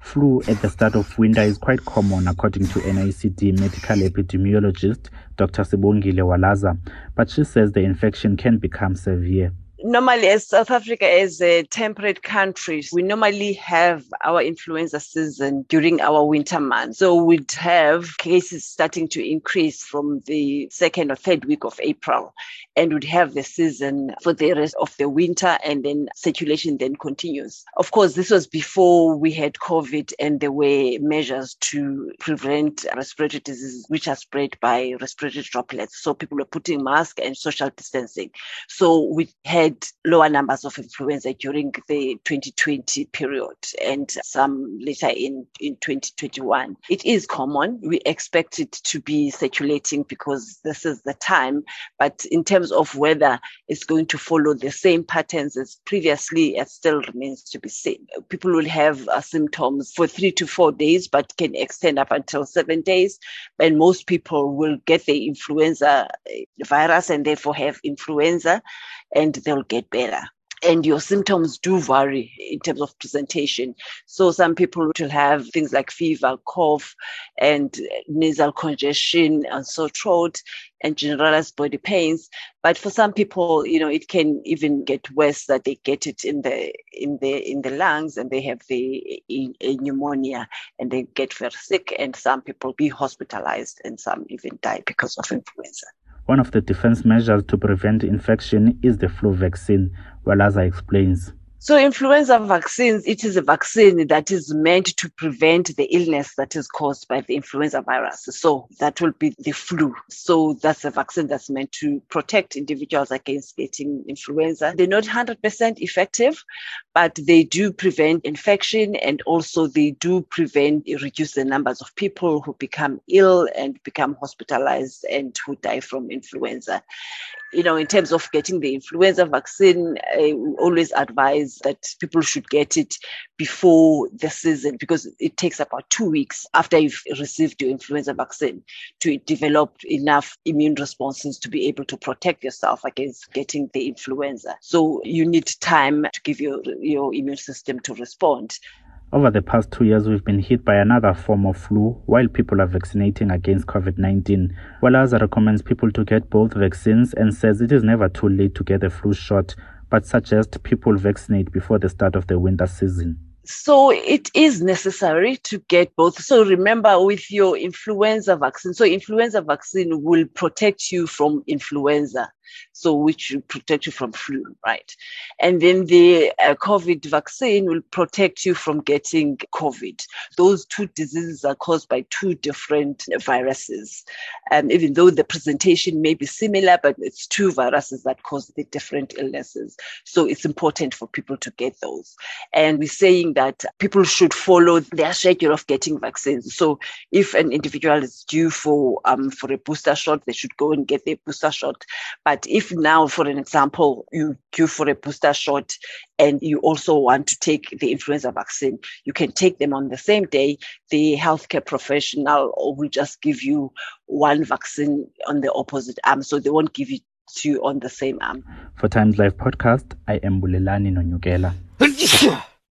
Flu at the start of winter is quite common, according to NICD medical epidemiologist Dr. Sibongile Walaza, but she says the infection can become severe. Normally, as South Africa is a temperate country, we normally have our influenza season during our winter months. So we'd have cases starting to increase from the second or third week of April, and we'd have the season for the rest of the winter, and then circulation then continues. Of course, this was before we had COVID, and there were measures to prevent respiratory diseases which are spread by respiratory droplets. So people were putting masks and social distancing. So we had lower numbers of influenza during the 2020 period and some later in 2021. It is common. We expect it to be circulating because this is the time. But in terms of whether it's going to follow the same patterns as previously, it still remains to be seen. People will have symptoms for 3 to 4 days, but can extend up until 7 days. And most people will get the influenza virus and therefore have influenza, and they'll get better. And your symptoms do vary in terms of presentation. So some people will have things like fever, cough, and nasal congestion, and sore throat, and generalized body pains. But for some people, it can even get worse, that they get it in the lungs, and they have a pneumonia, and they get very sick. And some people be hospitalized, and some even die because of influenza. One of the defense measures to prevent infection is the flu vaccine, Walaza explains. So influenza vaccines, it is a vaccine that is meant to prevent the illness that is caused by the influenza virus. So that will be the flu. So that's a vaccine that's meant to protect individuals against getting influenza. They're not 100% effective, but they do prevent infection, and also they do reduce the numbers of people who become ill and become hospitalized and who die from influenza. In terms of getting the influenza vaccine, we always advise that people should get it before the season, because it takes about 2 weeks after you've received your influenza vaccine to develop enough immune responses to be able to protect yourself against getting the influenza. So you need time to give your immune system to respond. Over the past 2 years, we've been hit by another form of flu while people are vaccinating against COVID-19. Walaza recommends people to get both vaccines and says it is never too late to get a flu shot, but suggests people vaccinate before the start of the winter season. So it is necessary to get both. So remember, with your influenza vaccine, so influenza vaccine will protect you from influenza, so which will protect you from flu, right? And then the COVID vaccine will protect you from getting COVID. Those two diseases are caused by two different viruses. And even though the presentation may be similar, but it's two viruses that cause the different illnesses. So it's important for people to get those. And we're saying that people should follow their schedule of getting vaccines. So if an individual is due for a booster shot, they should go and get their booster shot. But if now, for an example, you due for a booster shot and you also want to take the influenza vaccine, you can take them on the same day. The healthcare professional will just give you one vaccine on the opposite arm, so they won't give it to you on the same arm. For Times Live podcast, I am Bulelani Nonyukela.